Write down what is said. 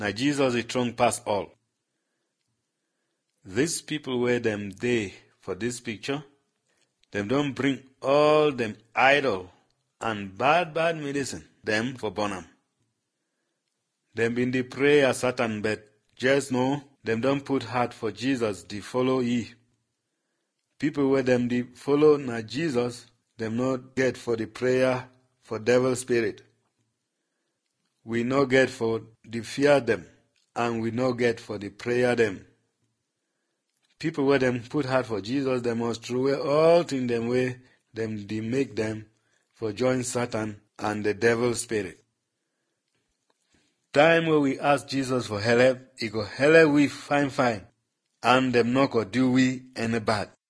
Now Jesus is strong past all. These people where them dey for this picture, them don't bring all them idol and bad medicine them for Bonham. Them been the prayer Satan, but just know them don't put heart for Jesus to follow ye. People where them the follow na Jesus, them not get for the prayer for devil spirit. We no get for the fear them, and we no get for the prayer them. People where them put heart for Jesus, they must throw away all things them way them they make them for join Satan and the devil spirit. Time where we ask Jesus for help, he go help we fine, and them not go do we any bad.